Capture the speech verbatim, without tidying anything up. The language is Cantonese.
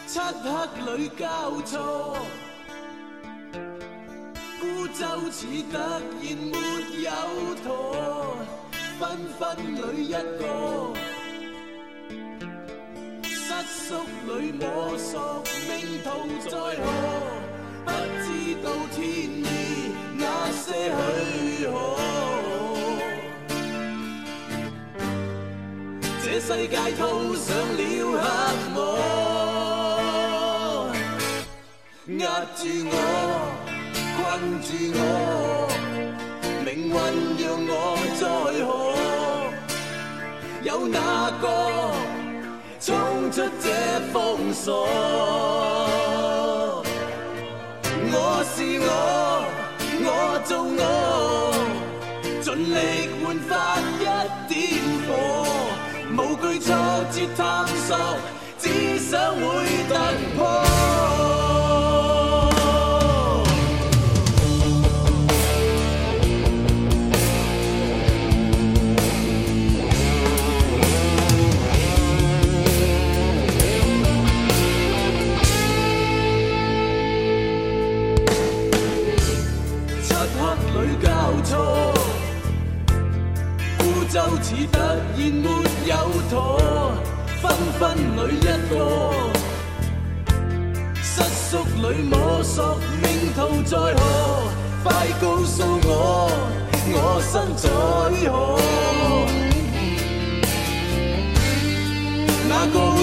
漆黑里交错，孤舟似突然没有舵，纷纷里一个，失宿里摸索，命途在何？不知道天意那些许可。这世界套上了黑幕，压住我，困住我，命运让我在何？有哪个冲出这封锁？我是我，我做我，尽力焕发一点火。无惧挫折探索，只想会突破。漆黑里交错，孤舟似突然没有舵，纷纷里一个，失宿里摸索，命途在何？快告诉我，我身在何？那个